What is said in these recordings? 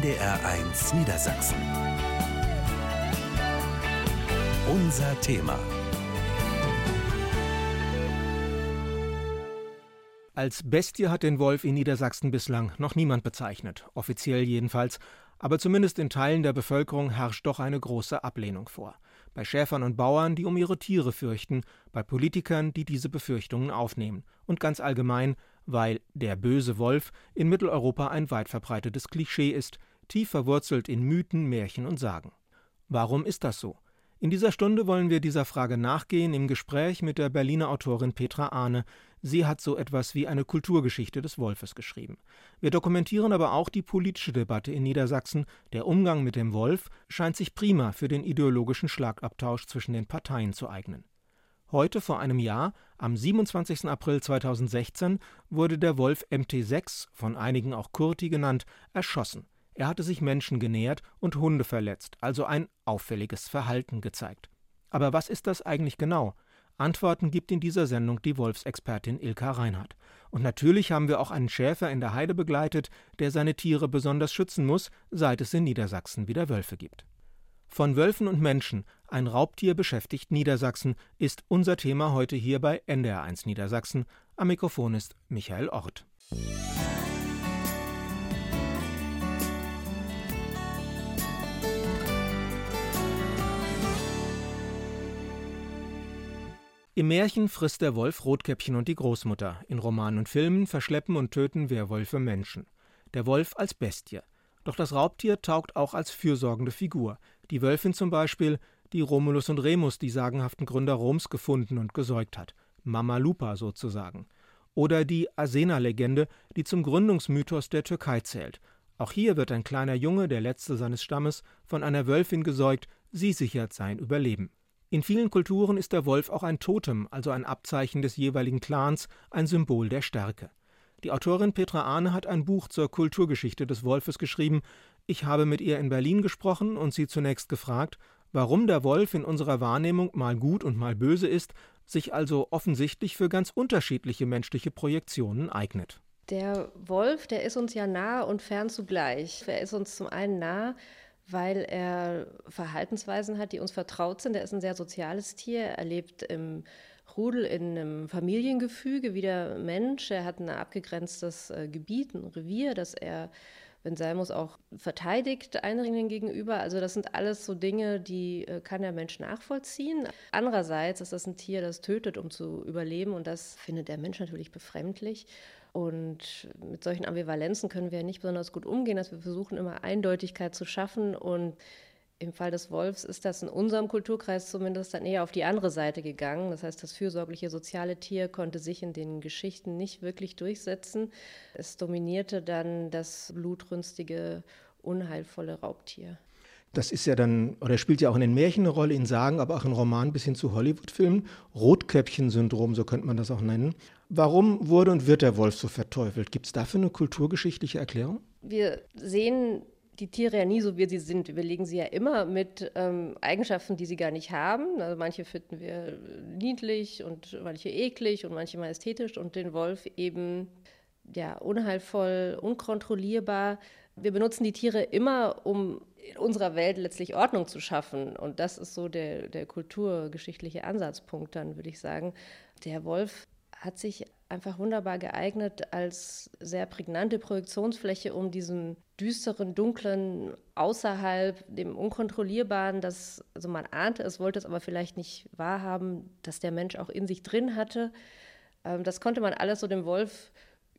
NDR1 Niedersachsen. Unser Thema. Als Bestie hat den Wolf in Niedersachsen bislang noch niemand bezeichnet, offiziell jedenfalls, aber zumindest in Teilen der Bevölkerung herrscht doch eine große Ablehnung vor. Bei Schäfern und Bauern, die um ihre Tiere fürchten, bei Politikern, die diese Befürchtungen aufnehmen und ganz allgemein, weil der böse Wolf in Mitteleuropa ein weit verbreitetes Klischee ist, tief verwurzelt in Mythen, Märchen und Sagen. Warum ist das so? In dieser Stunde wollen wir dieser Frage nachgehen im Gespräch mit der Berliner Autorin Petra Ahne. Sie hat so etwas wie eine Kulturgeschichte des Wolfes geschrieben. Wir dokumentieren aber auch die politische Debatte in Niedersachsen. Der Umgang mit dem Wolf scheint sich prima für den ideologischen Schlagabtausch zwischen den Parteien zu eignen. Heute vor einem Jahr, am 27. April 2016, wurde der Wolf MT6, von einigen auch Kurti genannt, erschossen. Er hatte sich Menschen genähert und Hunde verletzt, also ein auffälliges Verhalten gezeigt. Aber was ist das eigentlich genau? Antworten gibt in dieser Sendung die Wolfsexpertin Ilka Reinhardt. Und natürlich haben wir auch einen Schäfer in der Heide begleitet, der seine Tiere besonders schützen muss, seit es in Niedersachsen wieder Wölfe gibt. Von Wölfen und Menschen, ein Raubtier beschäftigt Niedersachsen, ist unser Thema heute hier bei NDR1 Niedersachsen. Am Mikrofon ist Michael Orth. Im Märchen frisst der Wolf Rotkäppchen und die Großmutter. In Romanen und Filmen verschleppen und töten Werwölfe Menschen. Der Wolf als Bestie. Doch das Raubtier taugt auch als fürsorgende Figur. Die Wölfin zum Beispiel, die Romulus und Remus, die sagenhaften Gründer Roms, gefunden und gesäugt hat. Mama Lupa sozusagen. Oder die Asena-Legende, die zum Gründungsmythos der Türkei zählt. Auch hier wird ein kleiner Junge, der letzte seines Stammes, von einer Wölfin gesäugt. Sie sichert sein Überleben. In vielen Kulturen ist der Wolf auch ein Totem, also ein Abzeichen des jeweiligen Clans, ein Symbol der Stärke. Die Autorin Petra Ahne hat ein Buch zur Kulturgeschichte des Wolfes geschrieben. Ich habe mit ihr in Berlin gesprochen und sie zunächst gefragt, warum der Wolf in unserer Wahrnehmung mal gut und mal böse ist, sich also offensichtlich für ganz unterschiedliche menschliche Projektionen eignet. Der Wolf, der ist uns ja nah und fern zugleich. Er ist uns zum einen nah, weil er Verhaltensweisen hat, die uns vertraut sind. Er ist ein sehr soziales Tier. Er lebt im Rudel, in einem Familiengefüge wie der Mensch. Er hat ein abgegrenztes Gebiet, ein Revier, das er, wenn sein muss, auch verteidigt Eindringlingen gegenüber. Also das sind alles so Dinge, die kann der Mensch nachvollziehen. Andererseits ist das ein Tier, das tötet, um zu überleben. Und das findet der Mensch natürlich befremdlich. Und mit solchen Ambivalenzen können wir nicht besonders gut umgehen, dass wir versuchen, immer Eindeutigkeit zu schaffen. Und im Fall des Wolfs ist das in unserem Kulturkreis zumindest dann eher auf die andere Seite gegangen. Das heißt, das fürsorgliche soziale Tier konnte sich in den Geschichten nicht wirklich durchsetzen. Es dominierte dann das blutrünstige, unheilvolle Raubtier. Das ist ja dann, oder spielt ja auch in den Märchen eine Rolle, in Sagen, aber auch in Romanen bis hin zu Hollywood-Filmen. Rotkäppchen-Syndrom, so könnte man das auch nennen. Warum wurde und wird der Wolf so verteufelt? Gibt es dafür eine kulturgeschichtliche Erklärung? Wir sehen die Tiere ja nie so, wie sie sind. Wir legen sie ja immer mit Eigenschaften, die sie gar nicht haben. Also manche finden wir niedlich und manche eklig und manche majestätisch und den Wolf eben ja, unheilvoll, unkontrollierbar. Wir benutzen die Tiere immer, um in unserer Welt letztlich Ordnung zu schaffen. Und das ist so der kulturgeschichtliche Ansatzpunkt dann, würde ich sagen. Der Wolf hat sich einfach wunderbar geeignet als sehr prägnante Projektionsfläche, um diesem düsteren, dunklen, außerhalb, dem Unkontrollierbaren, das, also man ahnte es, wollte es aber vielleicht nicht wahrhaben, dass der Mensch auch in sich drin hatte. Das konnte man alles so dem Wolf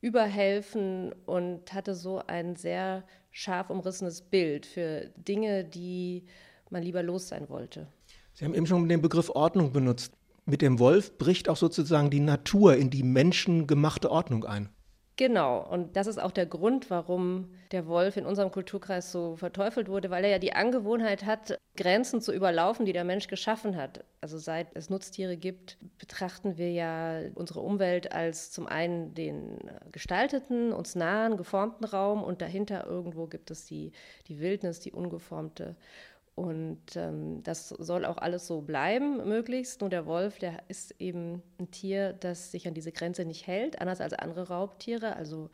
überhelfen und hatte so ein sehr scharf umrissenes Bild für Dinge, die man lieber los sein wollte. Sie haben eben schon den Begriff Ordnung benutzt. Mit dem Wolf bricht auch sozusagen die Natur in die menschengemachte Ordnung ein. Genau, und das ist auch der Grund, warum der Wolf in unserem Kulturkreis so verteufelt wurde, weil er ja die Angewohnheit hat, Grenzen zu überlaufen, die der Mensch geschaffen hat. Also seit es Nutztiere gibt, betrachten wir ja unsere Umwelt als zum einen den gestalteten, uns nahen, geformten Raum und dahinter irgendwo gibt es die Wildnis, die ungeformte. Und das soll auch alles so bleiben, möglichst. Nur der Wolf, der ist eben ein Tier, das sich an diese Grenze nicht hält, anders als andere Raubtiere, also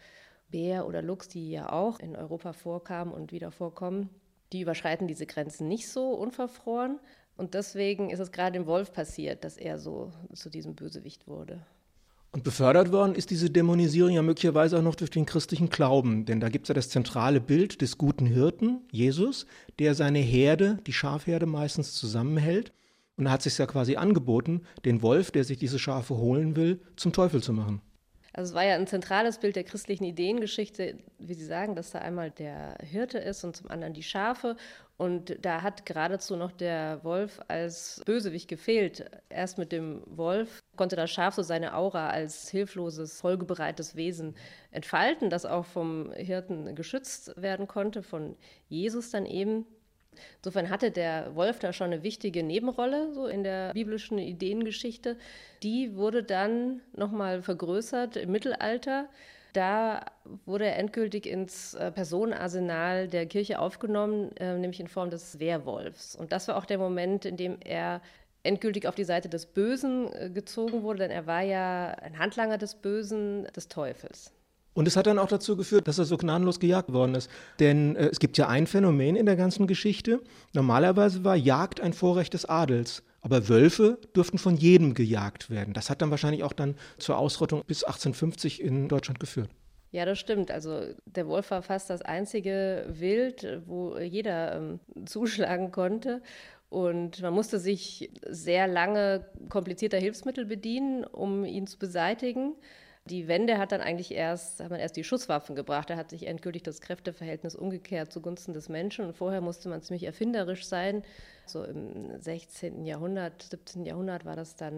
Bär oder Luchs, die ja auch in Europa vorkamen und wieder vorkommen, die überschreiten diese Grenzen nicht so unverfroren. Und deswegen ist es gerade dem Wolf passiert, dass er so zu diesem Bösewicht wurde. Und befördert worden ist diese Dämonisierung ja möglicherweise auch noch durch den christlichen Glauben. Denn da gibt es ja das zentrale Bild des guten Hirten, Jesus, der seine Herde, die Schafherde meistens zusammenhält. Und da hat es sich ja quasi angeboten, den Wolf, der sich diese Schafe holen will, zum Teufel zu machen. Also es war ja ein zentrales Bild der christlichen Ideengeschichte, wie Sie sagen, dass da einmal der Hirte ist und zum anderen die Schafe. Und da hat geradezu noch der Wolf als Bösewicht gefehlt. Erst mit dem Wolf konnte das Schaf so seine Aura als hilfloses, folgebereites Wesen entfalten, das auch vom Hirten geschützt werden konnte, von Jesus dann eben. Insofern hatte der Wolf da schon eine wichtige Nebenrolle so in der biblischen Ideengeschichte. Die wurde dann nochmal vergrößert im Mittelalter. Da wurde er endgültig ins Personenarsenal der Kirche aufgenommen, nämlich in Form des Werwolfs. Und das war auch der Moment, in dem er endgültig auf die Seite des Bösen gezogen wurde, denn er war ja ein Handlanger des Bösen, des Teufels. Und es hat dann auch dazu geführt, dass er so gnadenlos gejagt worden ist. Denn es gibt ja ein Phänomen in der ganzen Geschichte. Normalerweise war Jagd ein Vorrecht des Adels. Aber Wölfe durften von jedem gejagt werden. Das hat dann wahrscheinlich auch dann zur Ausrottung bis 1850 in Deutschland geführt. Ja, das stimmt. Also der Wolf war fast das einzige Wild, wo jeder zuschlagen konnte. Und man musste sich sehr lange komplizierter Hilfsmittel bedienen, um ihn zu beseitigen. Die Wende hat man erst die Schusswaffen gebracht. Da hat sich endgültig das Kräfteverhältnis umgekehrt zugunsten des Menschen. Und vorher musste man ziemlich erfinderisch sein. So im 16. Jahrhundert, 17. Jahrhundert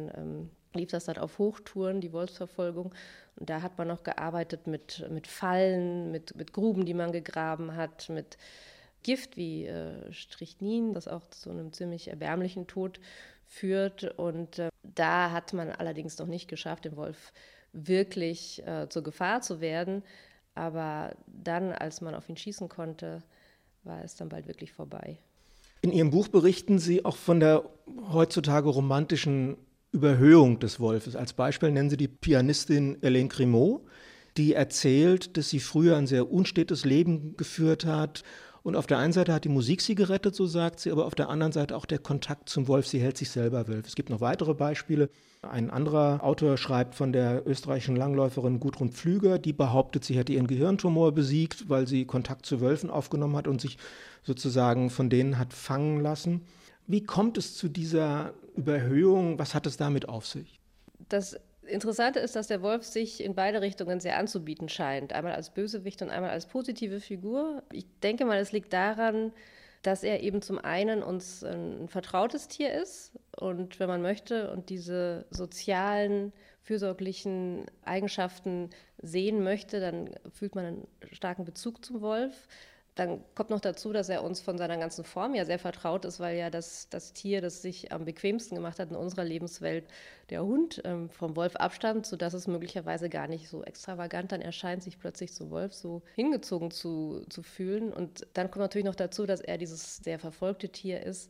lief das dann auf Hochtouren, die Wolfsverfolgung. Und da hat man noch gearbeitet mit Fallen, mit Gruben, die man gegraben hat, mit Gift wie Strychnin, das auch zu einem ziemlich erbärmlichen Tod führt. Und da hat man allerdings noch nicht geschafft, den Wolf wirklich zur Gefahr zu werden. Aber dann, als man auf ihn schießen konnte, war es dann bald wirklich vorbei. In Ihrem Buch berichten Sie auch von der heutzutage romantischen Überhöhung des Wolfes. Als Beispiel nennen Sie die Pianistin Hélène Grimaud, die erzählt, dass sie früher ein sehr unstetes Leben geführt hat. Und auf der einen Seite hat die Musik sie gerettet, so sagt sie, aber auf der anderen Seite auch der Kontakt zum Wolf. Sie hält sich selber Wolf. Es gibt noch weitere Beispiele. Ein anderer Autor schreibt von der österreichischen Langläuferin Gudrun Pflüger, die behauptet, sie hätte ihren Gehirntumor besiegt, weil sie Kontakt zu Wölfen aufgenommen hat und sich sozusagen von denen hat fangen lassen. Wie kommt es zu dieser Überhöhung? Was hat es damit auf sich? Das Interessante ist, dass der Wolf sich in beide Richtungen sehr anzubieten scheint. Einmal als Bösewicht und einmal als positive Figur. Ich denke mal, es liegt daran, dass er eben zum einen uns ein vertrautes Tier ist und, wenn man möchte, und diese sozialen, fürsorglichen Eigenschaften sehen möchte, dann fühlt man einen starken Bezug zum Wolf. Dann kommt noch dazu, dass er uns von seiner ganzen Form ja sehr vertraut ist, weil ja das Tier, das sich am bequemsten gemacht hat in unserer Lebenswelt, der Hund, vom Wolf abstammt, sodass es möglicherweise gar nicht so extravagant dann erscheint, sich plötzlich zum Wolf so hingezogen zu fühlen. Und dann kommt natürlich noch dazu, dass er dieses sehr verfolgte Tier ist,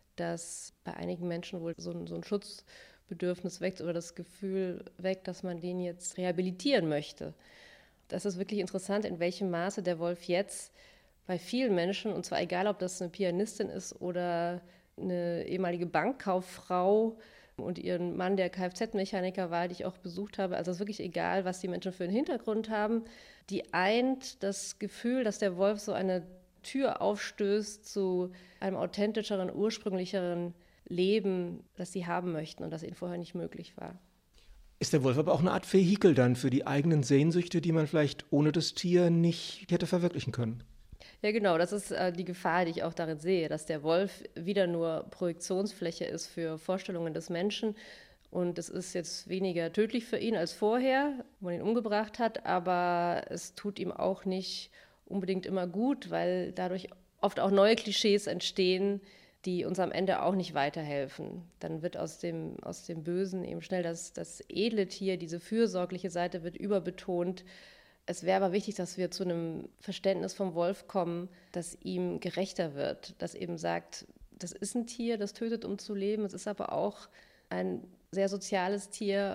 das bei einigen Menschen wohl so ein Schutzbedürfnis weckt oder das Gefühl weckt, dass man den jetzt rehabilitieren möchte. Das ist wirklich interessant, in welchem Maße der Wolf jetzt bei vielen Menschen, und zwar egal, ob das eine Pianistin ist oder eine ehemalige Bankkauffrau und ihren Mann, der Kfz-Mechaniker war, die ich auch besucht habe, also es ist wirklich egal, was die Menschen für einen Hintergrund haben, die eint das Gefühl, dass der Wolf so eine Tür aufstößt zu einem authentischeren, ursprünglicheren Leben, das sie haben möchten und das ihnen vorher nicht möglich war. Ist der Wolf aber auch eine Art Vehikel dann für die eigenen Sehnsüchte, die man vielleicht ohne das Tier nicht hätte verwirklichen können? Ja, genau, das ist die Gefahr, die ich auch darin sehe, dass der Wolf wieder nur Projektionsfläche ist für Vorstellungen des Menschen. Und es ist jetzt weniger tödlich für ihn als vorher, wo man ihn umgebracht hat, aber es tut ihm auch nicht unbedingt immer gut, weil dadurch oft auch neue Klischees entstehen, die uns am Ende auch nicht weiterhelfen. Dann wird aus dem Bösen eben schnell das edle Tier, diese fürsorgliche Seite wird überbetont. Es wäre aber wichtig, dass wir zu einem Verständnis vom Wolf kommen, das ihm gerechter wird, das eben sagt, das ist ein Tier, das tötet, um zu leben. Es ist aber auch ein sehr soziales Tier.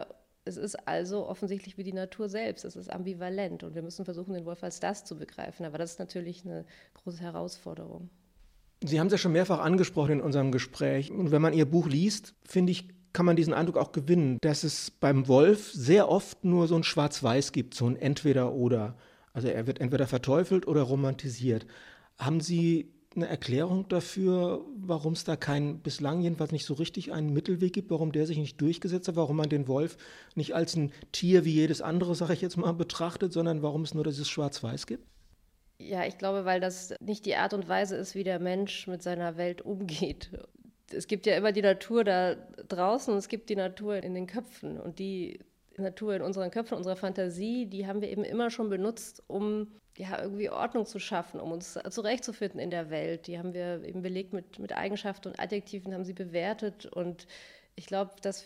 Es ist also offensichtlich wie die Natur selbst. Es ist ambivalent und wir müssen versuchen, den Wolf als das zu begreifen. Aber das ist natürlich eine große Herausforderung. Sie haben es ja schon mehrfach angesprochen in unserem Gespräch. Und wenn man Ihr Buch liest, finde ich, kann man diesen Eindruck auch gewinnen, dass es beim Wolf sehr oft nur so ein Schwarz-Weiß gibt, so ein Entweder-Oder. Also er wird entweder verteufelt oder romantisiert. Haben Sie eine Erklärung dafür, warum es da bislang jedenfalls nicht so richtig einen Mittelweg gibt, warum der sich nicht durchgesetzt hat, warum man den Wolf nicht als ein Tier wie jedes andere, sage ich jetzt mal, betrachtet, sondern warum es nur dieses Schwarz-Weiß gibt? Ja, ich glaube, weil das nicht die Art und Weise ist, wie der Mensch mit seiner Welt umgeht. Es gibt ja immer die Natur da draußen und es gibt die Natur in den Köpfen. Und die Natur in unseren Köpfen, unserer Fantasie, die haben wir eben immer schon benutzt, um irgendwie Ordnung zu schaffen, um uns zurechtzufinden in der Welt. Die haben wir eben belegt mit Eigenschaften und Adjektiven, haben sie bewertet. Und ich glaube, dass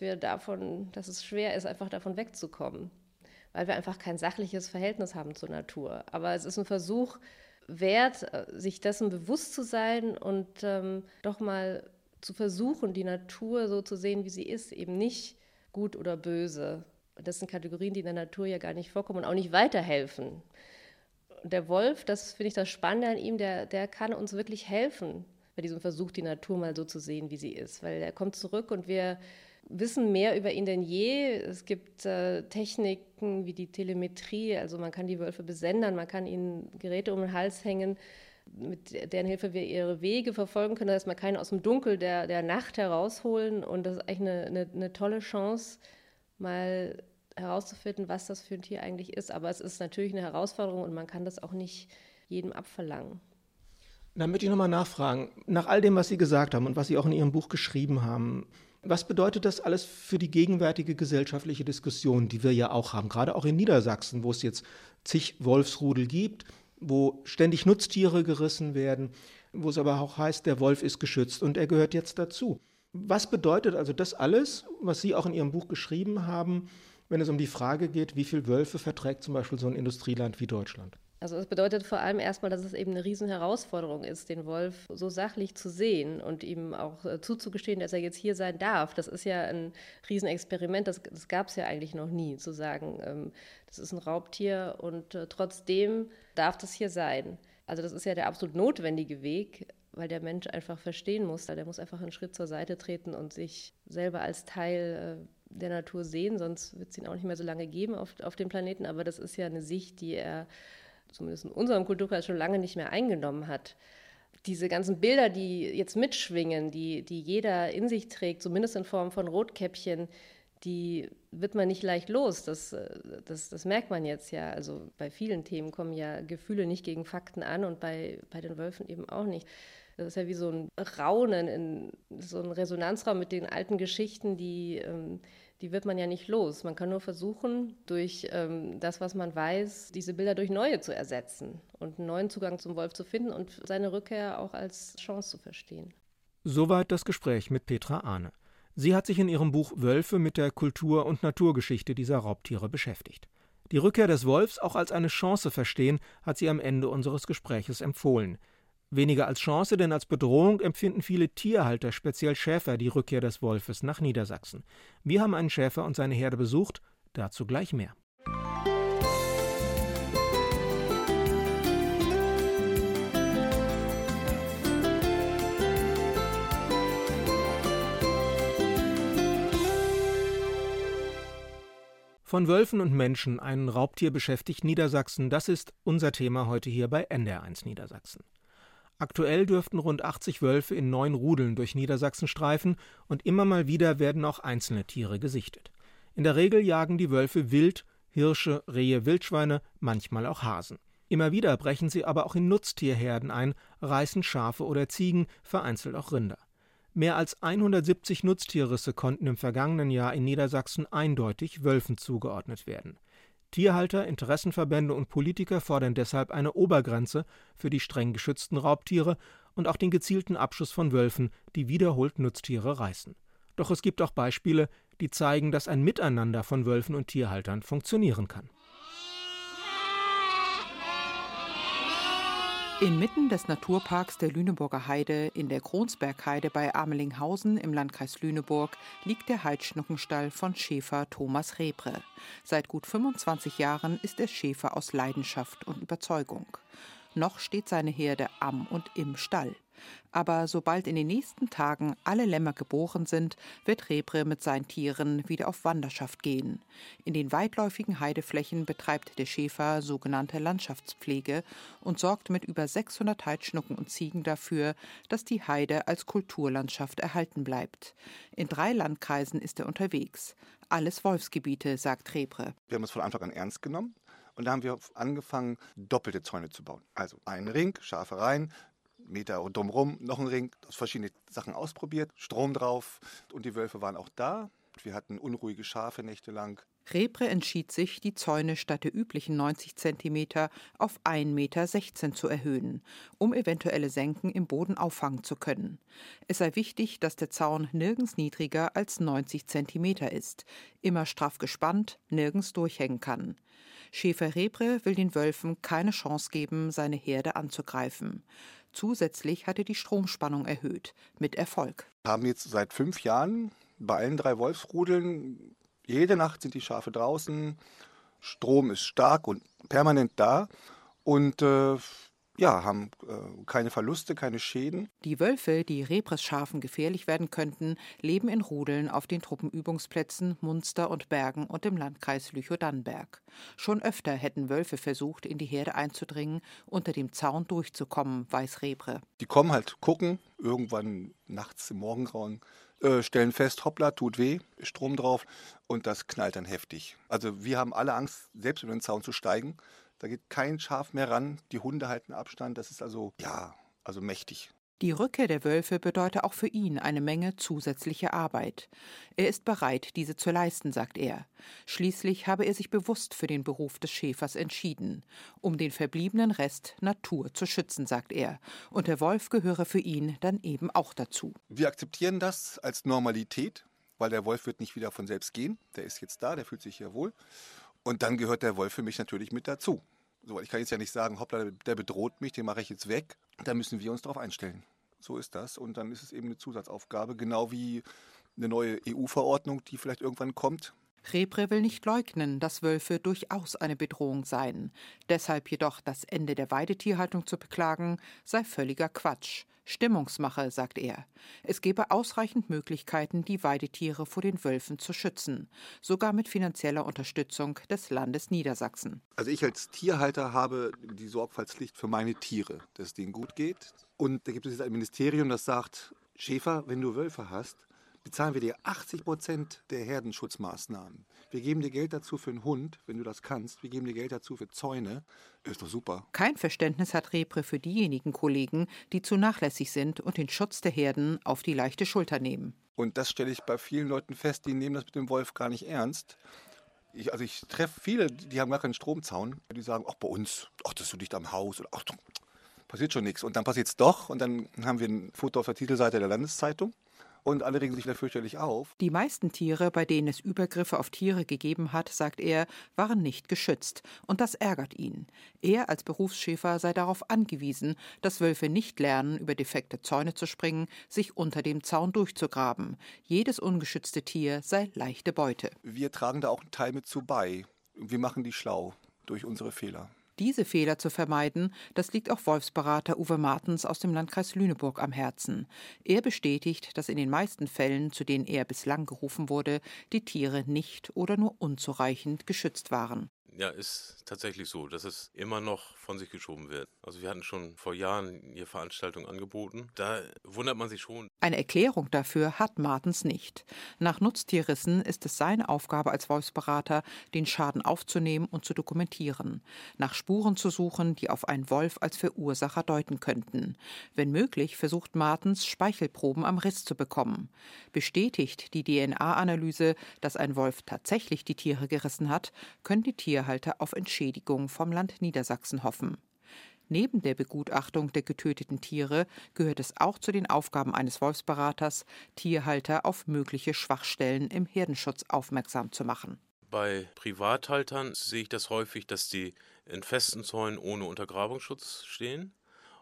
es schwer ist, einfach davon wegzukommen, weil wir einfach kein sachliches Verhältnis haben zur Natur. Aber es ist ein Versuch wert, sich dessen bewusst zu sein und doch mal zu versuchen, die Natur so zu sehen, wie sie ist, eben nicht gut oder böse. Das sind Kategorien, die in der Natur ja gar nicht vorkommen und auch nicht weiterhelfen. Und der Wolf, das finde ich das Spannende an ihm, der kann uns wirklich helfen bei diesem Versuch, die Natur mal so zu sehen, wie sie ist. Weil er kommt zurück und wir wissen mehr über ihn denn je. Es gibt Techniken wie die Telemetrie, also man kann die Wölfe besendern, man kann ihnen Geräte um den Hals hängen, mit deren Hilfe wir ihre Wege verfolgen können. Da ist man keinen aus dem Dunkel der Nacht herausholen. Und das ist eigentlich eine tolle Chance, mal herauszufinden, was das für ein Tier eigentlich ist. Aber es ist natürlich eine Herausforderung und man kann das auch nicht jedem abverlangen. Dann möchte ich nochmal nachfragen, nach all dem, was Sie gesagt haben und was Sie auch in Ihrem Buch geschrieben haben, was bedeutet das alles für die gegenwärtige gesellschaftliche Diskussion, die wir ja auch haben, gerade auch in Niedersachsen, wo es jetzt zig Wolfsrudel gibt, wo ständig Nutztiere gerissen werden, wo es aber auch heißt, der Wolf ist geschützt und er gehört jetzt dazu. Was bedeutet also das alles, was Sie auch in Ihrem Buch geschrieben haben, wenn es um die Frage geht, wie viele Wölfe verträgt zum Beispiel so ein Industrieland wie Deutschland? Also es bedeutet vor allem erstmal, dass es eben eine Riesenherausforderung ist, den Wolf so sachlich zu sehen und ihm auch zuzugestehen, dass er jetzt hier sein darf. Das ist ja ein Riesenexperiment, das gab es ja eigentlich noch nie, zu sagen, das ist ein Raubtier und trotzdem darf das hier sein. Also das ist ja der absolut notwendige Weg, weil der Mensch einfach verstehen muss, der muss einfach einen Schritt zur Seite treten und sich selber als Teil der Natur sehen, sonst wird es ihn auch nicht mehr so lange geben auf dem Planeten. Aber das ist ja eine Sicht, die er zumindest in unserem Kulturkreis schon lange nicht mehr eingenommen hat. Diese ganzen Bilder, die jetzt mitschwingen, die jeder in sich trägt, zumindest in Form von Rotkäppchen, die wird man nicht leicht los. Das merkt man jetzt ja. Also bei vielen Themen kommen ja Gefühle nicht gegen Fakten an und bei den Wölfen eben auch nicht. Das ist ja wie so ein Raunen, so ein Resonanzraum mit den alten Geschichten, die wird man ja nicht los. Man kann nur versuchen, durch das, was man weiß, diese Bilder durch neue zu ersetzen und einen neuen Zugang zum Wolf zu finden und seine Rückkehr auch als Chance zu verstehen. Soweit das Gespräch mit Petra Ahne. Sie hat sich in ihrem Buch Wölfe mit der Kultur- und Naturgeschichte dieser Raubtiere beschäftigt. Die Rückkehr des Wolfs auch als eine Chance verstehen, hat sie am Ende unseres Gespräches empfohlen. Weniger als Chance, denn als Bedrohung empfinden viele Tierhalter, speziell Schäfer, die Rückkehr des Wolfes nach Niedersachsen. Wir haben einen Schäfer und seine Herde besucht, dazu gleich mehr. Von Wölfen und Menschen, ein Raubtier beschäftigt Niedersachsen, das ist unser Thema heute hier bei NDR1 Niedersachsen. Aktuell dürften rund 80 Wölfe in 9 Rudeln durch Niedersachsen streifen und immer mal wieder werden auch einzelne Tiere gesichtet. In der Regel jagen die Wölfe Wild, Hirsche, Rehe, Wildschweine, manchmal auch Hasen. Immer wieder brechen sie aber auch in Nutztierherden ein, reißen Schafe oder Ziegen, vereinzelt auch Rinder. Mehr als 170 Nutztierrisse konnten im vergangenen Jahr in Niedersachsen eindeutig Wölfen zugeordnet werden. Tierhalter, Interessenverbände und Politiker fordern deshalb eine Obergrenze für die streng geschützten Raubtiere und auch den gezielten Abschuss von Wölfen, die wiederholt Nutztiere reißen. Doch es gibt auch Beispiele, die zeigen, dass ein Miteinander von Wölfen und Tierhaltern funktionieren kann. Inmitten des Naturparks der Lüneburger Heide in der Kronsbergheide bei Amelinghausen im Landkreis Lüneburg liegt der Heidschnuckenstall von Schäfer Thomas Rebre. Seit gut 25 Jahren ist er Schäfer aus Leidenschaft und Überzeugung. Noch steht seine Herde am und im Stall. Aber sobald in den nächsten Tagen alle Lämmer geboren sind, wird Rebre mit seinen Tieren wieder auf Wanderschaft gehen. In den weitläufigen Heideflächen betreibt der Schäfer sogenannte Landschaftspflege und sorgt mit über 600 Heidschnucken und Ziegen dafür, dass die Heide als Kulturlandschaft erhalten bleibt. In 3 Landkreisen ist er unterwegs. Alles Wolfsgebiete, sagt Rebre. Wir haben es von Anfang an ernst genommen und da haben wir angefangen, doppelte Zäune zu bauen. Also einen Ring, Schafe rein, Meter drumherum, noch ein Ring, verschiedene Sachen ausprobiert, Strom drauf und die Wölfe waren auch da. Wir hatten unruhige Schafe nächtelang. Rebre entschied sich, die Zäune statt der üblichen 90 cm auf 1,16 Meter zu erhöhen, um eventuelle Senken im Boden auffangen zu können. Es sei wichtig, dass der Zaun nirgends niedriger als 90 cm ist, immer straff gespannt, nirgends durchhängen kann. Schäfer Rebre will den Wölfen keine Chance geben, seine Herde anzugreifen. Zusätzlich hat er die Stromspannung erhöht, mit Erfolg. Wir haben jetzt seit 5 Jahren bei allen 3 Wolfsrudeln, jede Nacht sind die Schafe draußen, Strom ist stark und permanent da und haben keine Verluste, keine Schäden. Die Wölfe, die Rebres Schafen gefährlich werden könnten, leben in Rudeln auf den Truppenübungsplätzen Munster und Bergen und im Landkreis Lüchow-Dannenberg. Schon öfter hätten Wölfe versucht, in die Herde einzudringen, unter dem Zaun durchzukommen, weiß Rebre. Die kommen halt gucken, irgendwann nachts im Morgengrauen, stellen fest, hoppla, tut weh, Strom drauf und das knallt dann heftig. Also wir haben alle Angst, selbst über den Zaun zu steigen. Da geht kein Schaf mehr ran, die Hunde halten Abstand, das ist also mächtig. Die Rückkehr der Wölfe bedeutet auch für ihn eine Menge zusätzliche Arbeit. Er ist bereit, diese zu leisten, sagt er. Schließlich habe er sich bewusst für den Beruf des Schäfers entschieden, um den verbliebenen Rest Natur zu schützen, sagt er. Und der Wolf gehöre für ihn dann eben auch dazu. Wir akzeptieren das als Normalität, weil der Wolf wird nicht wieder von selbst gehen. Der ist jetzt da, der fühlt sich hier wohl. Und dann gehört der Wolf für mich natürlich mit dazu. So, ich kann jetzt ja nicht sagen, hoppla, der bedroht mich, den mache ich jetzt weg. Da müssen wir uns darauf einstellen. So ist das. Und dann ist es eben eine Zusatzaufgabe, genau wie eine neue EU-Verordnung, die vielleicht irgendwann kommt. Rebre will nicht leugnen, dass Wölfe durchaus eine Bedrohung seien. Deshalb jedoch das Ende der Weidetierhaltung zu beklagen, sei völliger Quatsch. Stimmungsmache, sagt er. Es gebe ausreichend Möglichkeiten, die Weidetiere vor den Wölfen zu schützen, sogar mit finanzieller Unterstützung des Landes Niedersachsen. Also ich als Tierhalter habe die Sorgfaltspflicht für meine Tiere, dass es denen gut geht. Und da gibt es jetzt ein Ministerium, das sagt, Schäfer, wenn du Wölfe hast, bezahlen wir dir 80% der Herdenschutzmaßnahmen. Wir geben dir Geld dazu für einen Hund, wenn du das kannst. Wir geben dir Geld dazu für Zäune. Ist doch super. Kein Verständnis hat Rebre für diejenigen Kollegen, die zu nachlässig sind und den Schutz der Herden auf die leichte Schulter nehmen. Und das stelle ich bei vielen Leuten fest, die nehmen das mit dem Wolf gar nicht ernst. Ich treffe viele, die haben gar keinen Stromzaun. Die sagen, ach bei uns, ach das ist so dicht am Haus. Oder, ach, passiert schon nichts. Und dann passiert es doch. Und dann haben wir ein Foto auf der Titelseite der Landeszeitung. Und alle regen sich da fürchterlich auf. Die meisten Tiere, bei denen es Übergriffe auf Tiere gegeben hat, sagt er, waren nicht geschützt. Und das ärgert ihn. Er als Berufsschäfer sei darauf angewiesen, dass Wölfe nicht lernen, über defekte Zäune zu springen, sich unter dem Zaun durchzugraben. Jedes ungeschützte Tier sei leichte Beute. Wir tragen da auch einen Teil mit zu bei. Wir machen die schlau durch unsere Fehler. Diese Fehler zu vermeiden, das liegt auch Wolfsberater Uwe Martens aus dem Landkreis Lüneburg am Herzen. Er bestätigt, dass in den meisten Fällen, zu denen er bislang gerufen wurde, die Tiere nicht oder nur unzureichend geschützt waren. Ja, ist tatsächlich so, dass es immer noch von sich geschoben wird. Also wir hatten schon vor Jahren hier Veranstaltungen angeboten. Da wundert man sich schon. Eine Erklärung dafür hat Martens nicht. Nach Nutztierrissen ist es seine Aufgabe als Wolfsberater, den Schaden aufzunehmen und zu dokumentieren, nach Spuren zu suchen, die auf einen Wolf als Verursacher deuten könnten. Wenn möglich, versucht Martens, Speichelproben am Riss zu bekommen. Bestätigt die DNA-Analyse, dass ein Wolf tatsächlich die Tiere gerissen hat, können die Tierhalter auf Entschädigung vom Land Niedersachsen hoffen. Neben der Begutachtung der getöteten Tiere gehört es auch zu den Aufgaben eines Wolfsberaters, Tierhalter auf mögliche Schwachstellen im Herdenschutz aufmerksam zu machen. Bei Privathaltern sehe ich das häufig, dass die in festen Zäunen ohne Untergrabungsschutz stehen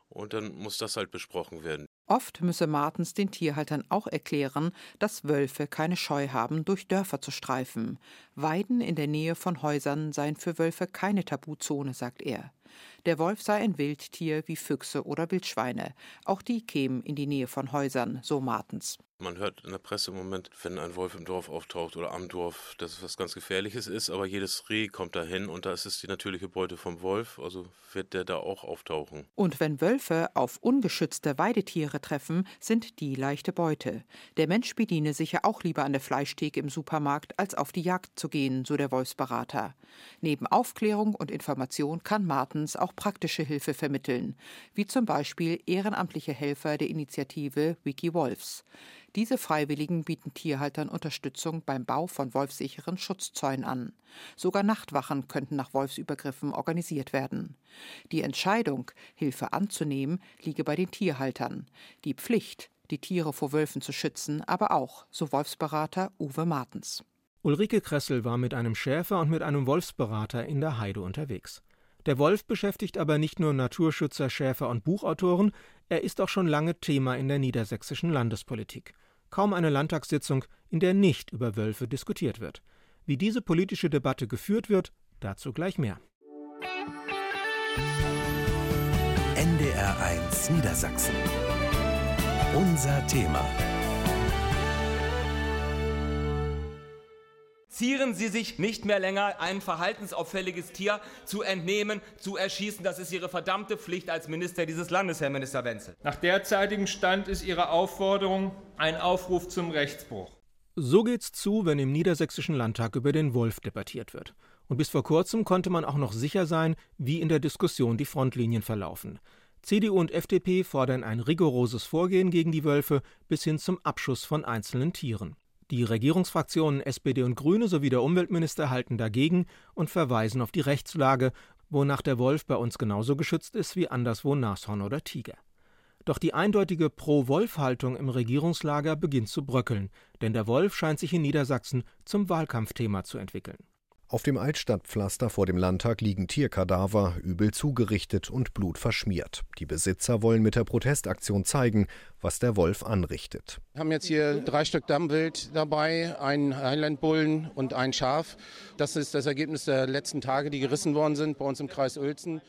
und dann muss das halt besprochen werden. Oft müsse Martens den Tierhaltern auch erklären, dass Wölfe keine Scheu haben, durch Dörfer zu streifen. Weiden in der Nähe von Häusern seien für Wölfe keine Tabuzone, sagt er. Der Wolf sei ein Wildtier wie Füchse oder Wildschweine. Auch die kämen in die Nähe von Häusern, so Martens. Man hört in der Presse im Moment, wenn ein Wolf im Dorf auftaucht oder am Dorf, dass es was ganz Gefährliches ist, aber jedes Reh kommt dahin und da ist es die natürliche Beute vom Wolf, also wird der da auch auftauchen. Und wenn Wölfe auf ungeschützte Weidetiere treffen, sind die leichte Beute. Der Mensch bediene sich ja auch lieber an der Fleischtheke im Supermarkt, als auf die Jagd zu gehen, so der Wolfsberater. Neben Aufklärung und Information kann Martens auch praktische Hilfe vermitteln, wie zum Beispiel ehrenamtliche Helfer der Initiative WikiWolfs. Diese Freiwilligen bieten Tierhaltern Unterstützung beim Bau von wolfsicheren Schutzzäunen an. Sogar Nachtwachen könnten nach Wolfsübergriffen organisiert werden. Die Entscheidung, Hilfe anzunehmen, liege bei den Tierhaltern. Die Pflicht, die Tiere vor Wölfen zu schützen, aber auch, so Wolfsberater Uwe Martens. Ulrike Kressel war mit einem Schäfer und mit einem Wolfsberater in der Heide unterwegs. Der Wolf beschäftigt aber nicht nur Naturschützer, Schäfer und Buchautoren, er ist auch schon lange Thema in der niedersächsischen Landespolitik. Kaum eine Landtagssitzung, in der nicht über Wölfe diskutiert wird. Wie diese politische Debatte geführt wird, dazu gleich mehr. NDR1 Niedersachsen. Unser Thema. Zieren Sie sich nicht mehr länger, ein verhaltensauffälliges Tier zu entnehmen, zu erschießen. Das ist Ihre verdammte Pflicht als Minister dieses Landes, Herr Minister Wenzl. Nach derzeitigem Stand ist Ihre Aufforderung ein Aufruf zum Rechtsbruch. So geht's zu, wenn im Niedersächsischen Landtag über den Wolf debattiert wird. Und bis vor kurzem konnte man auch noch sicher sein, wie in der Diskussion die Frontlinien verlaufen. CDU und FDP fordern ein rigoroses Vorgehen gegen die Wölfe bis hin zum Abschuss von einzelnen Tieren. Die Regierungsfraktionen SPD und Grüne sowie der Umweltminister halten dagegen und verweisen auf die Rechtslage, wonach der Wolf bei uns genauso geschützt ist wie anderswo Nashorn oder Tiger. Doch die eindeutige Pro-Wolf-Haltung im Regierungslager beginnt zu bröckeln, denn der Wolf scheint sich in Niedersachsen zum Wahlkampfthema zu entwickeln. Auf dem Altstadtpflaster vor dem Landtag liegen Tierkadaver, übel zugerichtet und blutverschmiert. Die Besitzer wollen mit der Protestaktion zeigen, was der Wolf anrichtet. Wir haben jetzt hier 3 Stück Dammwild dabei, einen Highlandbullen und ein Schaf. Das ist das Ergebnis der letzten Tage, die gerissen worden sind bei uns im Kreis Uelzen.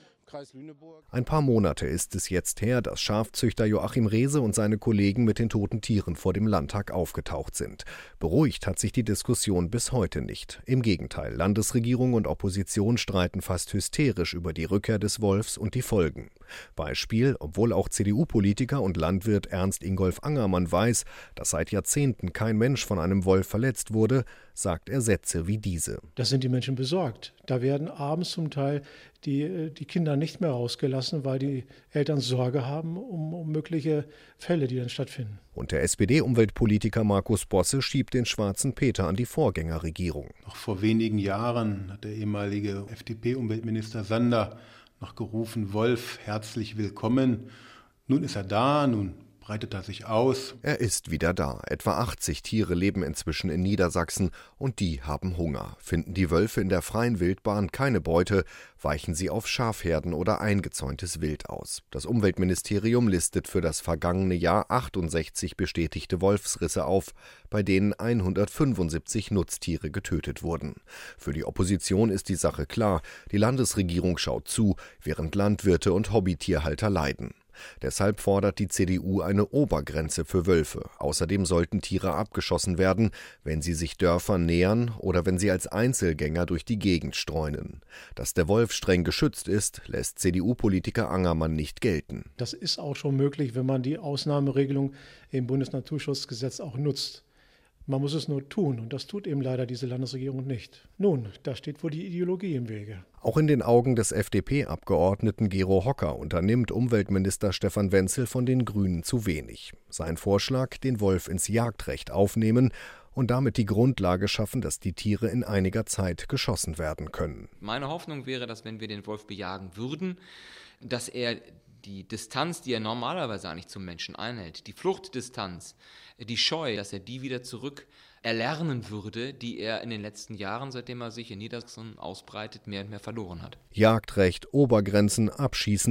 Ein paar Monate ist es jetzt her, dass Schafzüchter Joachim Rehse und seine Kollegen mit den toten Tieren vor dem Landtag aufgetaucht sind. Beruhigt hat sich die Diskussion bis heute nicht. Im Gegenteil, Landesregierung und Opposition streiten fast hysterisch über die Rückkehr des Wolfs und die Folgen. Beispiel, obwohl auch CDU-Politiker und Landwirt Ernst Ingolf Angermann weiß, dass seit Jahrzehnten kein Mensch von einem Wolf verletzt wurde, sagt er Sätze wie diese. Da sind die Menschen besorgt. Da werden abends zum Teil die Kinder nicht mehr rausgelassen, weil die Eltern Sorge haben um mögliche Fälle, die dann stattfinden. Und der SPD-Umweltpolitiker Markus Bosse schiebt den schwarzen Peter an die Vorgängerregierung. Noch vor wenigen Jahren hat der ehemalige FDP-Umweltminister Sander noch gerufen, Wolf, herzlich willkommen. Nun ist er da, nun breitet er sich aus. Er ist wieder da. Etwa 80 Tiere leben inzwischen in Niedersachsen und die haben Hunger. Finden die Wölfe in der freien Wildbahn keine Beute, weichen sie auf Schafherden oder eingezäuntes Wild aus. Das Umweltministerium listet für das vergangene Jahr 68 bestätigte Wolfsrisse auf, bei denen 175 Nutztiere getötet wurden. Für die Opposition ist die Sache klar. Die Landesregierung schaut zu, während Landwirte und Hobbytierhalter leiden. Deshalb fordert die CDU eine Obergrenze für Wölfe. Außerdem sollten Tiere abgeschossen werden, wenn sie sich Dörfern nähern oder wenn sie als Einzelgänger durch die Gegend streunen. Dass der Wolf streng geschützt ist, lässt CDU-Politiker Angermann nicht gelten. Das ist auch schon möglich, wenn man die Ausnahmeregelung im Bundesnaturschutzgesetz auch nutzt. Man muss es nur tun und das tut eben leider diese Landesregierung nicht. Nun, da steht wohl die Ideologie im Wege. Auch in den Augen des FDP-Abgeordneten Gero Hocker unternimmt Umweltminister Stefan Wenzl von den Grünen zu wenig. Sein Vorschlag, den Wolf ins Jagdrecht aufnehmen und damit die Grundlage schaffen, dass die Tiere in einiger Zeit geschossen werden können. Meine Hoffnung wäre, dass wenn wir den Wolf bejagen würden, dass er die Distanz, die er normalerweise eigentlich zum Menschen einhält, die Fluchtdistanz, die Scheu, dass er die wieder zurück erlernen würde, die er in den letzten Jahren, seitdem er sich in Niedersachsen ausbreitet, mehr und mehr verloren hat. Jagdrecht, Obergrenzen, Abschießen.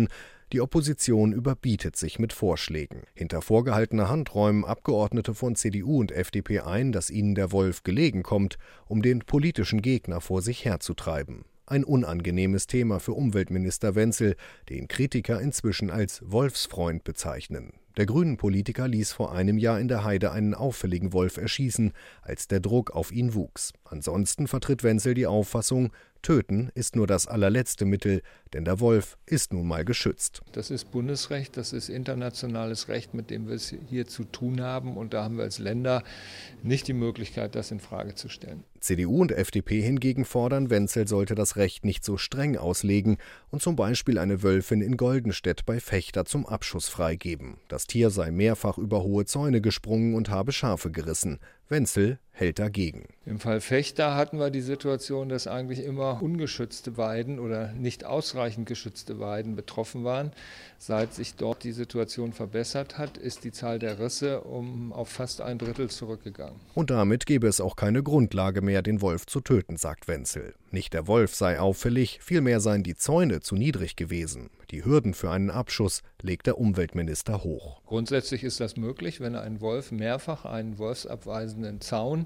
Die Opposition überbietet sich mit Vorschlägen. Hinter vorgehaltener Hand räumen Abgeordnete von CDU und FDP ein, dass ihnen der Wolf gelegen kommt, um den politischen Gegner vor sich herzutreiben. Ein unangenehmes Thema für Umweltminister Wenzl, den Kritiker inzwischen als Wolfsfreund bezeichnen. Der Grünen-Politiker ließ vor einem Jahr in der Heide einen auffälligen Wolf erschießen, als der Druck auf ihn wuchs. Ansonsten vertritt Wenzl die Auffassung, Töten ist nur das allerletzte Mittel, denn der Wolf ist nun mal geschützt. Das ist Bundesrecht, das ist internationales Recht, mit dem wir es hier zu tun haben. Und da haben wir als Länder nicht die Möglichkeit, das in Frage zu stellen. CDU und FDP hingegen fordern, Wenzl sollte das Recht nicht so streng auslegen und zum Beispiel eine Wölfin in Goldenstedt bei Vechta zum Abschuss freigeben. Das Tier sei mehrfach über hohe Zäune gesprungen und habe Schafe gerissen. Wenzl hält dagegen. Im Fall Vechta hatten wir die Situation, dass eigentlich immer ungeschützte Weiden oder nicht ausreichend geschützte Weiden betroffen waren. Seit sich dort die Situation verbessert hat, ist die Zahl der Risse auf fast 1/3 zurückgegangen. Und damit gäbe es auch keine Grundlage mehr, den Wolf zu töten, sagt Wenzl. Nicht der Wolf sei auffällig, vielmehr seien die Zäune zu niedrig gewesen. Die Hürden für einen Abschuss legt der Umweltminister hoch. Grundsätzlich ist das möglich, wenn ein Wolf mehrfach einen wolfsabweisenden Zaun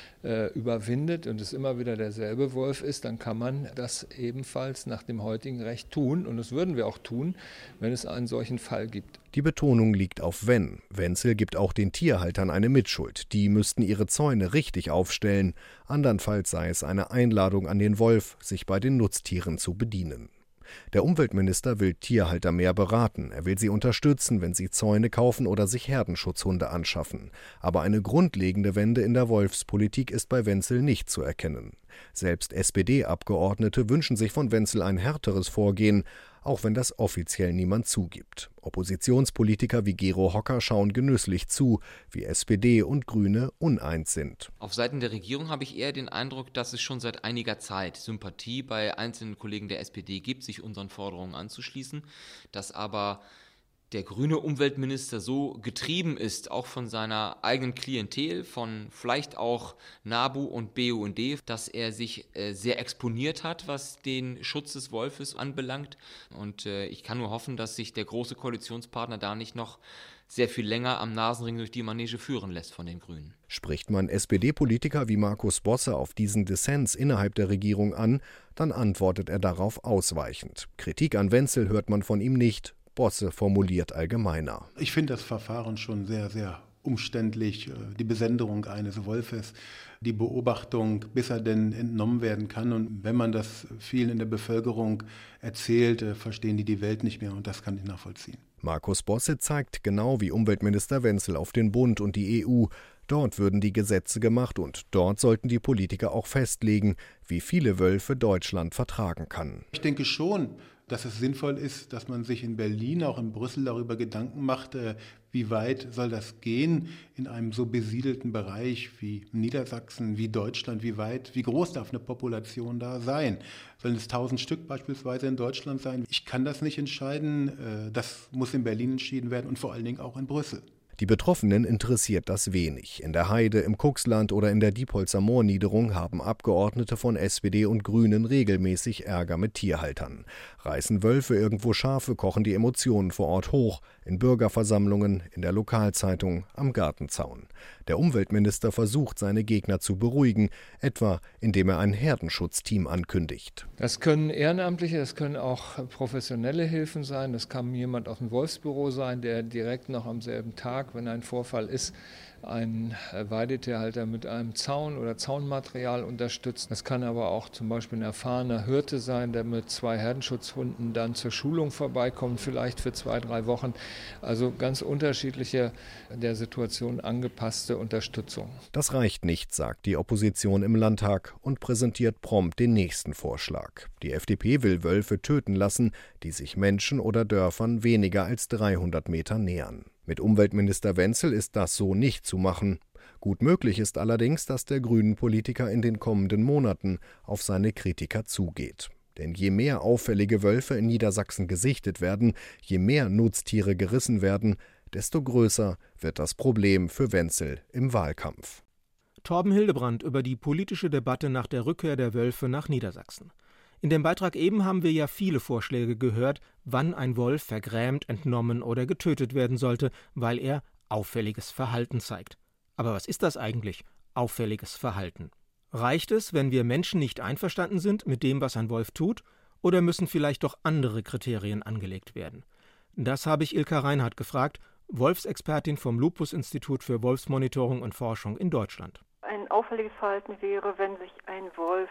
überwindet und es immer wieder derselbe Wolf ist, dann kann man das ebenfalls nach dem heutigen Recht tun. Und das würden wir auch tun, wenn es einen solchen Fall gibt. Die Betonung liegt auf wenn. Wenzl gibt auch den Tierhaltern eine Mitschuld. Die müssten ihre Zäune richtig aufstellen. Andernfalls sei es eine Einladung an den Wolf, sich bei den Nutztieren zu bedienen. Der Umweltminister will Tierhalter mehr beraten. Er will sie unterstützen, wenn sie Zäune kaufen oder sich Herdenschutzhunde anschaffen. Aber eine grundlegende Wende in der Wolfspolitik ist bei Wenzl nicht zu erkennen. Selbst SPD-Abgeordnete wünschen sich von Wenzl ein härteres Vorgehen, auch wenn das offiziell niemand zugibt. Oppositionspolitiker wie Gero Hocker schauen genüsslich zu, wie SPD und Grüne uneins sind. Auf Seiten der Regierung habe ich eher den Eindruck, dass es schon seit einiger Zeit Sympathie bei einzelnen Kollegen der SPD gibt, sich unseren Forderungen anzuschließen, dass aber der grüne Umweltminister so getrieben ist, auch von seiner eigenen Klientel, von vielleicht auch NABU und BUND, dass er sich sehr exponiert hat, was den Schutz des Wolfes anbelangt. Und ich kann nur hoffen, dass sich der große Koalitionspartner da nicht noch sehr viel länger am Nasenring durch die Manege führen lässt von den Grünen. Spricht man SPD-Politiker wie Markus Bosse auf diesen Dissens innerhalb der Regierung an, dann antwortet er darauf ausweichend. Kritik an Wenzl hört man von ihm nicht. Bosse formuliert allgemeiner. Ich finde das Verfahren schon sehr, sehr umständlich. Die Besenderung eines Wolfes, die Beobachtung, bis er denn entnommen werden kann. Und wenn man das vielen in der Bevölkerung erzählt, verstehen die Welt nicht mehr. Und das kann ich nachvollziehen. Markus Bosse zeigt genau wie Umweltminister Wenzl auf den Bund und die EU. Dort würden die Gesetze gemacht und dort sollten die Politiker auch festlegen, wie viele Wölfe Deutschland vertragen kann. Ich denke schon, dass es sinnvoll ist, dass man sich in Berlin, auch in Brüssel darüber Gedanken macht, wie weit soll das gehen in einem so besiedelten Bereich wie Niedersachsen, wie Deutschland, wie groß darf eine Population da sein? Sollen es 1000 Stück beispielsweise in Deutschland sein? Ich kann das nicht entscheiden, das muss in Berlin entschieden werden und vor allen Dingen auch in Brüssel. Die Betroffenen interessiert das wenig. In der Heide, im Kuxland oder in der Diepholzer Moorniederung haben Abgeordnete von SPD und Grünen regelmäßig Ärger mit Tierhaltern. Reißen Wölfe irgendwo Schafe, kochen die Emotionen vor Ort hoch, in Bürgerversammlungen, in der Lokalzeitung, am Gartenzaun. Der Umweltminister versucht, seine Gegner zu beruhigen, etwa indem er ein Herdenschutzteam ankündigt. Das können Ehrenamtliche, das können auch professionelle Hilfen sein, das kann jemand aus dem Wolfsbüro sein, der direkt noch am selben Tag, wenn ein Vorfall ist, einen Weidetierhalter mit einem Zaun oder Zaunmaterial unterstützt. Das kann aber auch zum Beispiel ein erfahrener Hirte sein, der mit 2 Herdenschutzhunden dann zur Schulung vorbeikommt, vielleicht für 2-3 Wochen. Also ganz unterschiedliche, der Situation angepasste Unterstützung. Das reicht nicht, sagt die Opposition im Landtag und präsentiert prompt den nächsten Vorschlag. Die FDP will Wölfe töten lassen, die sich Menschen oder Dörfern weniger als 300 Meter nähern. Mit Umweltminister Wenzl ist das so nicht zu machen. Gut möglich ist allerdings, dass der Grünen-Politiker in den kommenden Monaten auf seine Kritiker zugeht. Denn je mehr auffällige Wölfe in Niedersachsen gesichtet werden, je mehr Nutztiere gerissen werden, desto größer wird das Problem für Wenzl im Wahlkampf. Torben Hildebrand über die politische Debatte nach der Rückkehr der Wölfe nach Niedersachsen. In dem Beitrag eben haben wir ja viele Vorschläge gehört, wann ein Wolf vergrämt, entnommen oder getötet werden sollte, weil er auffälliges Verhalten zeigt. Aber was ist das eigentlich, auffälliges Verhalten? Reicht es, wenn wir Menschen nicht einverstanden sind mit dem, was ein Wolf tut, oder müssen vielleicht doch andere Kriterien angelegt werden? Das habe ich Ilka Reinhardt gefragt, Wolfsexpertin vom Lupus-Institut für Wolfsmonitoring und Forschung in Deutschland. Ein auffälliges Verhalten wäre, wenn sich ein Wolf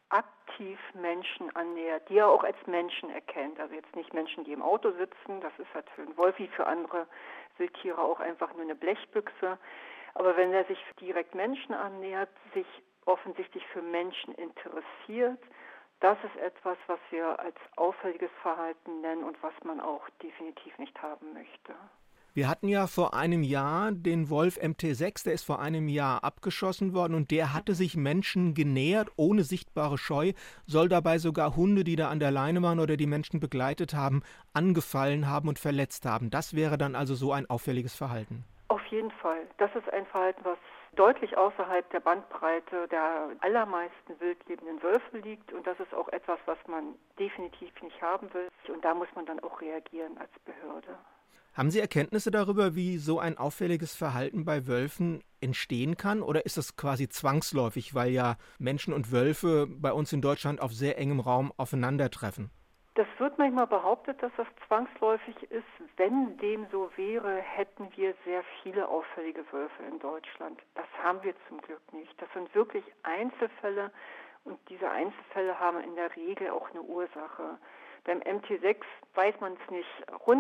aktiv Menschen annähert, die er auch als Menschen erkennt. Also jetzt nicht Menschen, die im Auto sitzen, das ist halt für einen Wolf wie für andere Wildtiere auch einfach nur eine Blechbüchse. Aber wenn er sich direkt Menschen annähert, sich offensichtlich für Menschen interessiert, das ist etwas, was wir als auffälliges Verhalten nennen und was man auch definitiv nicht haben möchte. Wir hatten ja vor einem Jahr den Wolf MT6, der ist vor einem Jahr abgeschossen worden und der hatte sich Menschen genähert, ohne sichtbare Scheu, soll dabei sogar Hunde, die da an der Leine waren oder die Menschen begleitet haben, angefallen haben und verletzt haben. Das wäre dann also so ein auffälliges Verhalten. Auf jeden Fall. Das ist ein Verhalten, was deutlich außerhalb der Bandbreite der allermeisten wildlebenden Wölfe liegt. Und das ist auch etwas, was man definitiv nicht haben will. Und da muss man dann auch reagieren als Behörde. Haben Sie Erkenntnisse darüber, wie so ein auffälliges Verhalten bei Wölfen entstehen kann? Oder ist das quasi zwangsläufig, weil ja Menschen und Wölfe bei uns in Deutschland auf sehr engem Raum aufeinandertreffen? Das wird manchmal behauptet, dass das zwangsläufig ist. Wenn dem so wäre, hätten wir sehr viele auffällige Wölfe in Deutschland. Das haben wir zum Glück nicht. Das sind wirklich Einzelfälle und diese Einzelfälle haben in der Regel auch eine Ursache. Beim MT6 weiß man es nicht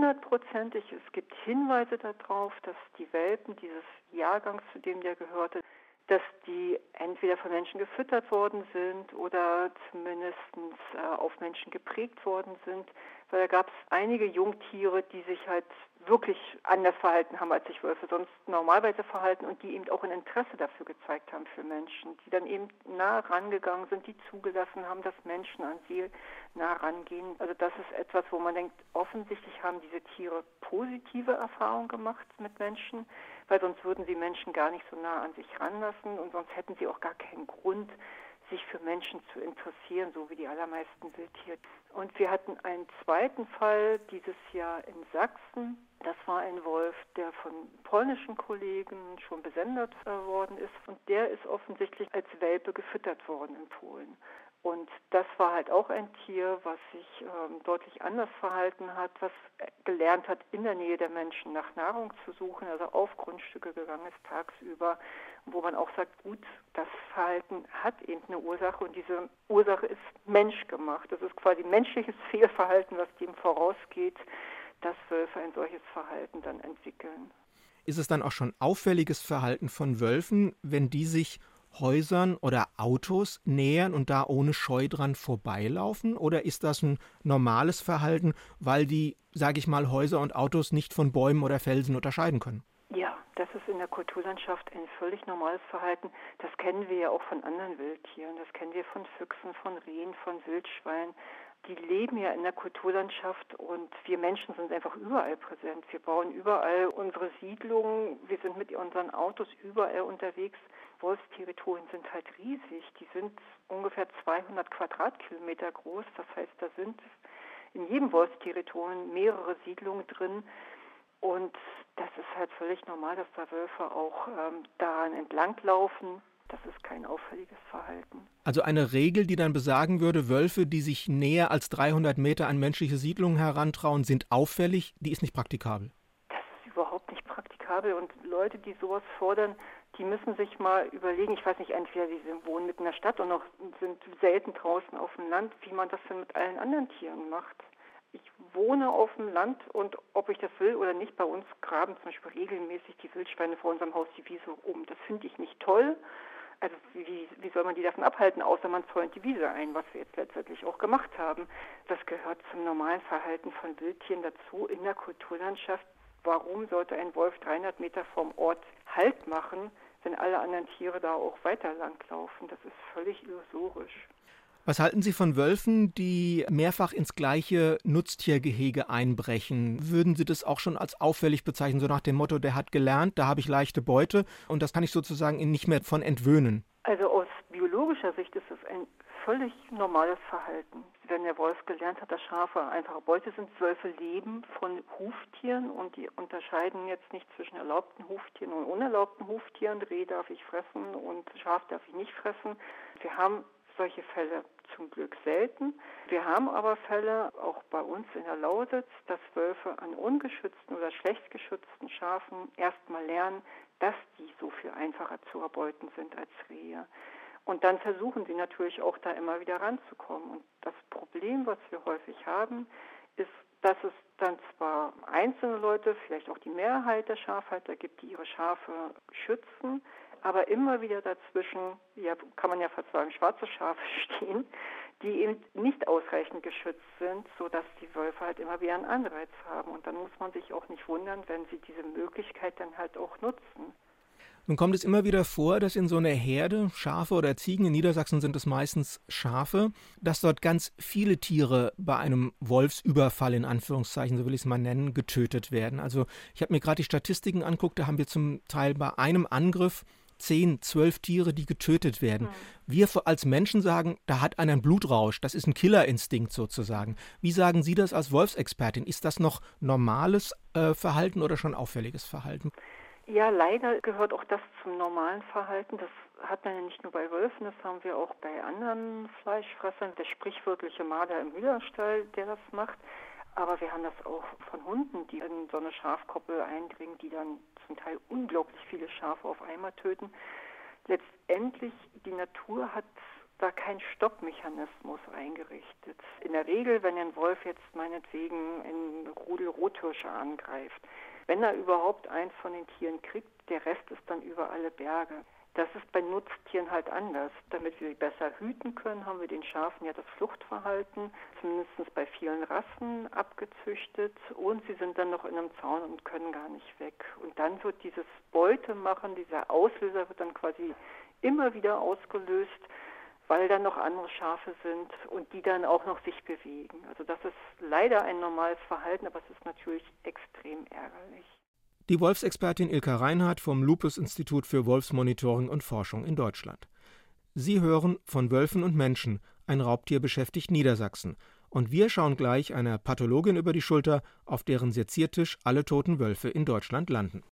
100%. Es gibt Hinweise darauf, dass die Welpen dieses Jahrgangs, zu dem der gehörte, dass die entweder von Menschen gefüttert worden sind oder zumindest auf Menschen geprägt worden sind. Weil da gab es einige Jungtiere, die sich halt wirklich anders verhalten haben, als sich Wölfe sonst normalerweise verhalten und die eben auch ein Interesse dafür gezeigt haben für Menschen, die dann eben nah rangegangen sind, die zugelassen haben, dass Menschen an sie nah rangehen. Also das ist etwas, wo man denkt, offensichtlich haben diese Tiere positive Erfahrungen gemacht mit Menschen, weil sonst würden sie Menschen gar nicht so nah an sich ranlassen und sonst hätten sie auch gar keinen Grund, sich für Menschen zu interessieren, so wie die allermeisten Wildtiere. Und wir hatten einen zweiten Fall dieses Jahr in Sachsen. Das war ein Wolf, der von polnischen Kollegen schon besendet worden ist. Und der ist offensichtlich als Welpe gefüttert worden in Polen. Und das war halt auch ein Tier, was sich deutlich anders verhalten hat, was gelernt hat, in der Nähe der Menschen nach Nahrung zu suchen, also auf Grundstücke gegangen ist tagsüber, wo man auch sagt, gut, das Verhalten hat eben eine Ursache und diese Ursache ist menschgemacht. Das ist quasi menschliches Fehlverhalten, was dem vorausgeht, dass Wölfe ein solches Verhalten dann entwickeln. Ist es dann auch schon auffälliges Verhalten von Wölfen, wenn die sich Häusern oder Autos nähern und da ohne Scheu dran vorbeilaufen? Oder ist das ein normales Verhalten, weil die, sage ich mal, Häuser und Autos nicht von Bäumen oder Felsen unterscheiden können? Ja, das ist in der Kulturlandschaft ein völlig normales Verhalten. Das kennen wir ja auch von anderen Wildtieren. Das kennen wir von Füchsen, von Rehen, von Wildschweinen. Die leben ja in der Kulturlandschaft und wir Menschen sind einfach überall präsent. Wir bauen überall unsere Siedlungen, wir sind mit unseren Autos überall unterwegs. Wolfsterritorien sind halt riesig. Die sind ungefähr 200 Quadratkilometer groß. Das heißt, da sind in jedem Wolfsterritorium mehrere Siedlungen drin. Und das ist halt völlig normal, dass da Wölfe auch daran entlanglaufen. Das ist kein auffälliges Verhalten. Also eine Regel, die dann besagen würde, Wölfe, die sich näher als 300 Meter an menschliche Siedlungen herantrauen, sind auffällig, die ist nicht praktikabel. Das ist überhaupt nicht praktikabel. Und Leute, die sowas fordern, die müssen sich mal überlegen, ich weiß nicht, entweder sie wohnen mitten in der Stadt und noch sind selten draußen auf dem Land, wie man das denn mit allen anderen Tieren macht. Ich wohne auf dem Land und ob ich das will oder nicht, bei uns graben zum Beispiel regelmäßig die Wildschweine vor unserem Haus die Wiese um. Das finde ich nicht toll. Also wie soll man die davon abhalten, außer man zäunt die Wiese ein, was wir jetzt letztendlich auch gemacht haben. Das gehört zum normalen Verhalten von Wildtieren dazu in der Kulturlandschaft. Warum sollte ein Wolf 300 Meter vom Ort Halt machen, wenn alle anderen Tiere da auch weiter langlaufen? Das ist völlig illusorisch. Was halten Sie von Wölfen, die mehrfach ins gleiche Nutztiergehege einbrechen? Würden Sie das auch schon als auffällig bezeichnen, so nach dem Motto, der hat gelernt, da habe ich leichte Beute und das kann ich sozusagen ihn nicht mehr von entwöhnen? Also aus biologischer Sicht ist es ein völlig normales Verhalten. Wenn der Wolf gelernt hat, dass Schafe einfache Beute sind, Wölfe leben von Huftieren und die unterscheiden jetzt nicht zwischen erlaubten Huftieren und unerlaubten Huftieren. Reh darf ich fressen und Schaf darf ich nicht fressen. Wir haben solche Fälle zum Glück selten. Wir haben aber Fälle, auch bei uns in der Lausitz, dass Wölfe an ungeschützten oder schlecht geschützten Schafen erstmal lernen, dass die so viel einfacher zu erbeuten sind als Rehe. Und dann versuchen sie natürlich auch da immer wieder ranzukommen. Und das Problem, was wir häufig haben, ist, dass es dann zwar einzelne Leute, vielleicht auch die Mehrheit der Schafhalter gibt, die ihre Schafe schützen, aber immer wieder dazwischen, ja, kann man ja fast sagen, schwarze Schafe stehen, die eben nicht ausreichend geschützt sind, sodass die Wölfe halt immer wieder einen Anreiz haben. Und dann muss man sich auch nicht wundern, wenn sie diese Möglichkeit dann halt auch nutzen. Nun kommt es immer wieder vor, dass in so einer Herde, Schafe oder Ziegen, in Niedersachsen sind es meistens Schafe, dass dort ganz viele Tiere bei einem Wolfsüberfall, in Anführungszeichen, so will ich es mal nennen, getötet werden. Also ich habe mir gerade die Statistiken angeguckt, da haben wir zum Teil bei einem Angriff 10, 12 Tiere, die getötet werden. Wir als Menschen sagen, da hat einer einen Blutrausch, das ist ein Killerinstinkt sozusagen. Wie sagen Sie das als Wolfsexpertin? Ist das noch normales Verhalten oder schon auffälliges Verhalten? Ja, leider gehört auch das zum normalen Verhalten. Das hat man ja nicht nur bei Wölfen, das haben wir auch bei anderen Fleischfressern. Der sprichwörtliche Marder im Hühnerstall, der das macht. Aber wir haben das auch von Hunden, die in so eine Schafkoppel eindringen, die dann zum Teil unglaublich viele Schafe auf einmal töten. Letztendlich, die Natur hat da keinen Stoppmechanismus eingerichtet. In der Regel, wenn ein Wolf jetzt meinetwegen einen Rudel Rothirsche angreift, wenn er überhaupt eins von den Tieren kriegt, der Rest ist dann über alle Berge. Das ist bei Nutztieren halt anders. Damit wir sie besser hüten können, haben wir den Schafen ja das Fluchtverhalten, zumindest bei vielen Rassen, abgezüchtet. Und sie sind dann noch in einem Zaun und können gar nicht weg. Und dann wird dieses Beutemachen, dieser Auslöser wird dann quasi immer wieder ausgelöst, weil dann noch andere Schafe sind und die dann auch noch sich bewegen. Also das ist leider ein normales Verhalten, aber es ist natürlich extrem ärgerlich. Die Wolfsexpertin Ilka Reinhardt vom Lupus-Institut für Wolfsmonitoring und Forschung in Deutschland. Sie hören von Wölfen und Menschen, ein Raubtier beschäftigt Niedersachsen. Und wir schauen gleich einer Pathologin über die Schulter, auf deren Seziertisch alle toten Wölfe in Deutschland landen.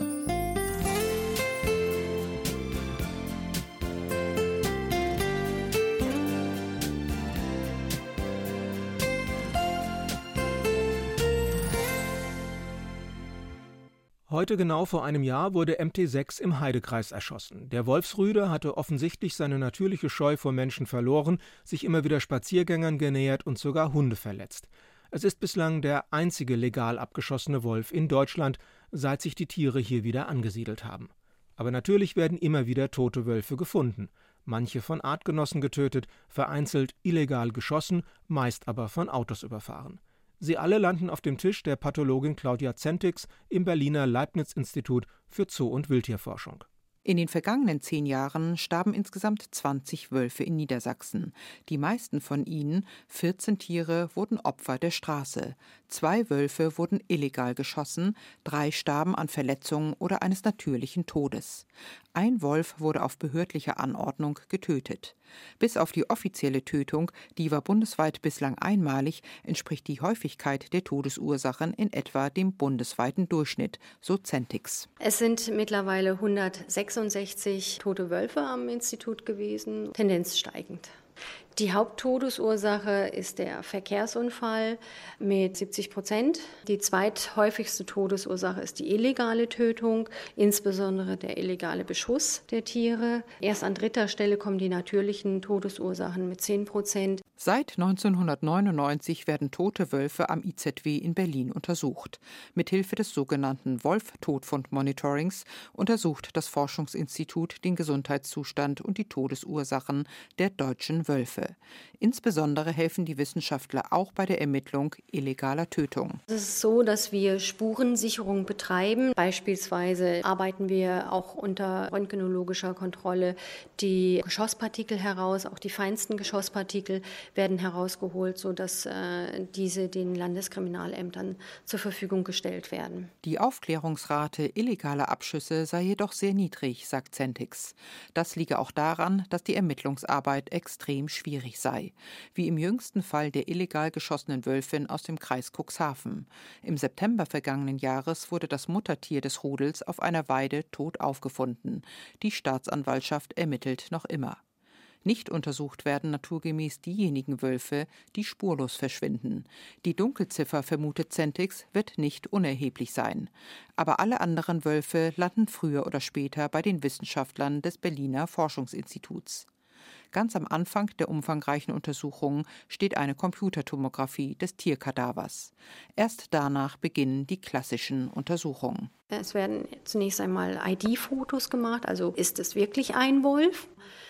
Heute genau vor einem Jahr wurde MT6 im Heidekreis erschossen. Der Wolfsrüde hatte offensichtlich seine natürliche Scheu vor Menschen verloren, sich immer wieder Spaziergängern genähert und sogar Hunde verletzt. Es ist bislang der einzige legal abgeschossene Wolf in Deutschland, seit sich die Tiere hier wieder angesiedelt haben. Aber natürlich werden immer wieder tote Wölfe gefunden. Manche von Artgenossen getötet, vereinzelt illegal geschossen, meist aber von Autos überfahren. Sie alle landen auf dem Tisch der Pathologin Claudia Zentix im Berliner Leibniz-Institut für Zoo- und Wildtierforschung. In den vergangenen 10 Jahren starben insgesamt 20 Wölfe in Niedersachsen. Die meisten von ihnen, 14 Tiere, wurden Opfer der Straße. 2 Wölfe wurden illegal geschossen, 3 starben an Verletzungen oder eines natürlichen Todes. Ein Wolf wurde auf behördliche Anordnung getötet. Bis auf die offizielle Tötung, die war bundesweit bislang einmalig, entspricht die Häufigkeit der Todesursachen in etwa dem bundesweiten Durchschnitt, so Zentix. Es sind mittlerweile 166 tote Wölfe am Institut gewesen, Tendenz steigend. Die Haupttodesursache ist der Verkehrsunfall mit 70%. Die zweithäufigste Todesursache ist die illegale Tötung, insbesondere der illegale Beschuss der Tiere. Erst an 3. Stelle kommen die natürlichen Todesursachen mit 10%. Seit 1999 werden tote Wölfe am IZW in Berlin untersucht. Mithilfe des sogenannten Wolf-Todfund-Monitorings untersucht das Forschungsinstitut den Gesundheitszustand und die Todesursachen der deutschen Wölfe. Insbesondere helfen die Wissenschaftler auch bei der Ermittlung illegaler Tötung. Es ist so, dass wir Spurensicherung betreiben. Beispielsweise arbeiten wir auch unter röntgenologischer Kontrolle die Geschosspartikel heraus, auch die feinsten Geschosspartikel werden herausgeholt, sodass diese den Landeskriminalämtern zur Verfügung gestellt werden. Die Aufklärungsrate illegaler Abschüsse sei jedoch sehr niedrig, sagt Zentix. Das liege auch daran, dass die Ermittlungsarbeit extrem schwierig schwierig sei, wie im jüngsten Fall der illegal geschossenen Wölfin aus dem Kreis Cuxhaven. Im September vergangenen Jahres wurde das Muttertier des Rudels auf einer Weide tot aufgefunden. Die Staatsanwaltschaft ermittelt noch immer. Nicht untersucht werden naturgemäß diejenigen Wölfe, die spurlos verschwinden. Die Dunkelziffer, vermutet Zentix, wird nicht unerheblich sein. Aber alle anderen Wölfe landen früher oder später bei den Wissenschaftlern des Berliner Forschungsinstituts. Ganz am Anfang der umfangreichen Untersuchungen steht eine Computertomographie des Tierkadavers. Erst danach beginnen die klassischen Untersuchungen. Es werden zunächst einmal ID-Fotos gemacht, also ist es wirklich ein Wolf?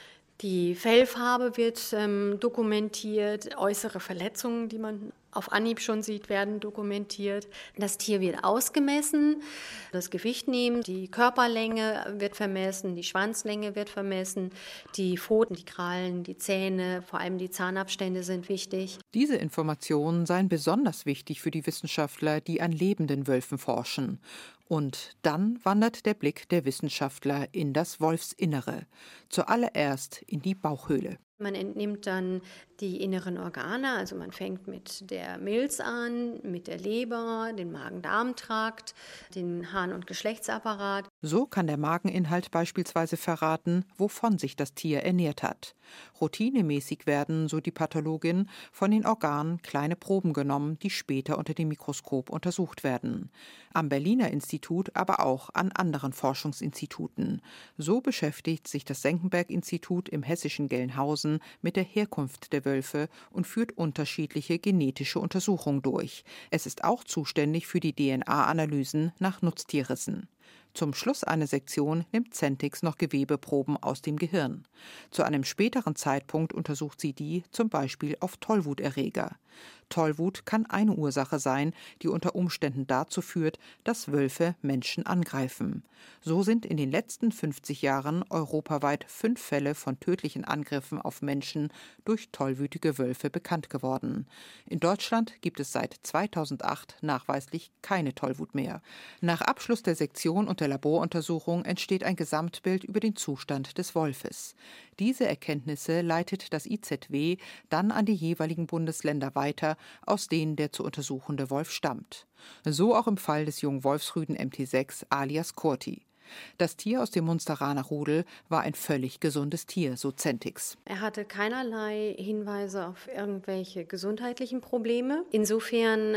Die Fellfarbe wird dokumentiert, äußere Verletzungen, die man auf Anhieb schon sieht, werden dokumentiert. Das Tier wird ausgemessen, das Gewicht nehmen, die Körperlänge wird vermessen, die Schwanzlänge wird vermessen, die Pfoten, die Krallen, die Zähne, vor allem die Zahnabstände sind wichtig. Diese Informationen seien besonders wichtig für die Wissenschaftler, die an lebenden Wölfen forschen. Und dann wandert der Blick der Wissenschaftler in das Wolfsinnere, zuallererst in die Bauchhöhle. Man entnimmt dann die inneren Organe, also man fängt mit der Milz an, mit der Leber, den Magen-Darm-Trakt, den Harn- und Geschlechtsapparat. So kann der Mageninhalt beispielsweise verraten, wovon sich das Tier ernährt hat. Routinemäßig werden, so die Pathologin, von den Organen kleine Proben genommen, die später unter dem Mikroskop untersucht werden. Am Berliner Institut, aber auch an anderen Forschungsinstituten. So beschäftigt sich das Senckenberg-Institut im hessischen Gelnhausen mit der Herkunft der Wölfe und führt unterschiedliche genetische Untersuchungen durch. Es ist auch zuständig für die DNA-Analysen nach Nutztierrissen. Zum Schluss einer Sektion nimmt Zentix noch Gewebeproben aus dem Gehirn. Zu einem späteren Zeitpunkt untersucht sie die zum Beispiel auf Tollwuterreger. Tollwut kann eine Ursache sein, die unter Umständen dazu führt, dass Wölfe Menschen angreifen. So sind in den letzten 50 Jahren europaweit 5 Fälle von tödlichen Angriffen auf Menschen durch tollwütige Wölfe bekannt geworden. In Deutschland gibt es seit 2008 nachweislich keine Tollwut mehr. Nach Abschluss der Sektion und der Laboruntersuchung entsteht ein Gesamtbild über den Zustand des Wolfes. Diese Erkenntnisse leitet das IZW dann an die jeweiligen Bundesländer weiter, aus denen der zu untersuchende Wolf stammt. So auch im Fall des jungen Wolfsrüden MT6 alias Kurti. Das Tier aus dem Munsteraner Rudel war ein völlig gesundes Tier, so Zentix. Er hatte keinerlei Hinweise auf irgendwelche gesundheitlichen Probleme. Insofern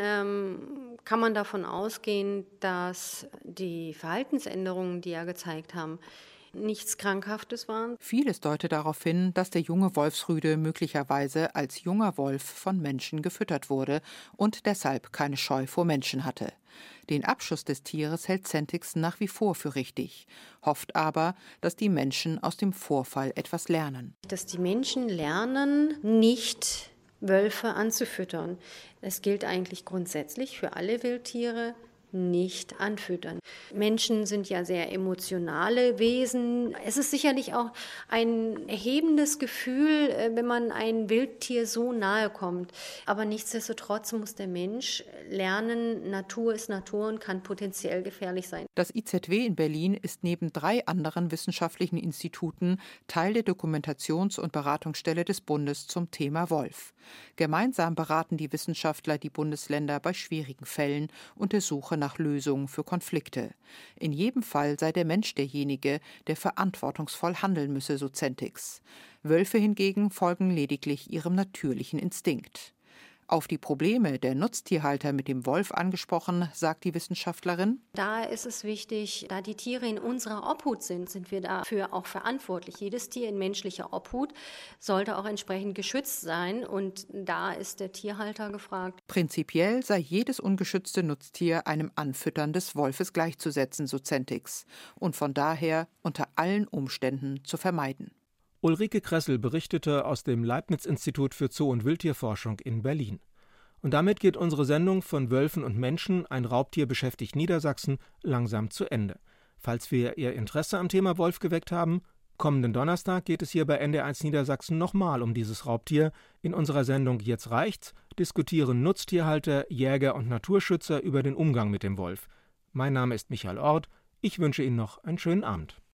kann man davon ausgehen, dass die Verhaltensänderungen, die er gezeigt haben, nichts Krankhaftes waren. Vieles deutet darauf hin, dass der junge Wolfsrüde möglicherweise als junger Wolf von Menschen gefüttert wurde und deshalb keine Scheu vor Menschen hatte. Den Abschuss des Tieres hält Zentix nach wie vor für richtig, hofft aber, dass die Menschen aus dem Vorfall etwas lernen. Dass die Menschen lernen, nicht Wölfe anzufüttern. Das gilt eigentlich grundsätzlich für alle Wildtiere. Nicht anfüttern. Menschen sind ja sehr emotionale Wesen. Es ist sicherlich auch ein erhebendes Gefühl, wenn man einem Wildtier so nahe kommt. Aber nichtsdestotrotz muss der Mensch lernen, Natur ist Natur und kann potenziell gefährlich sein. Das IZW in Berlin ist neben 3 anderen wissenschaftlichen Instituten Teil der Dokumentations- und Beratungsstelle des Bundes zum Thema Wolf. Gemeinsam beraten die Wissenschaftler die Bundesländer bei schwierigen Fällen und der Suche nach Lösungen für Konflikte. In jedem Fall sei der Mensch derjenige, der verantwortungsvoll handeln müsse, so Zentix. Wölfe hingegen folgen lediglich ihrem natürlichen Instinkt. Auf die Probleme der Nutztierhalter mit dem Wolf angesprochen, sagt die Wissenschaftlerin: Da ist es wichtig, da die Tiere in unserer Obhut sind, sind wir dafür auch verantwortlich. Jedes Tier in menschlicher Obhut sollte auch entsprechend geschützt sein und da ist der Tierhalter gefragt. Prinzipiell sei jedes ungeschützte Nutztier einem Anfüttern des Wolfes gleichzusetzen, so Zentix, und von daher unter allen Umständen zu vermeiden. Ulrike Kressel berichtete aus dem Leibniz-Institut für Zoo- und Wildtierforschung in Berlin. Und damit geht unsere Sendung von Wölfen und Menschen, ein Raubtier beschäftigt Niedersachsen, langsam zu Ende. Falls wir Ihr Interesse am Thema Wolf geweckt haben, kommenden Donnerstag geht es hier bei NDR1 Niedersachsen nochmal um dieses Raubtier. In unserer Sendung Jetzt reicht's diskutieren Nutztierhalter, Jäger und Naturschützer über den Umgang mit dem Wolf. Mein Name ist Michael Orth. Ich wünsche Ihnen noch einen schönen Abend.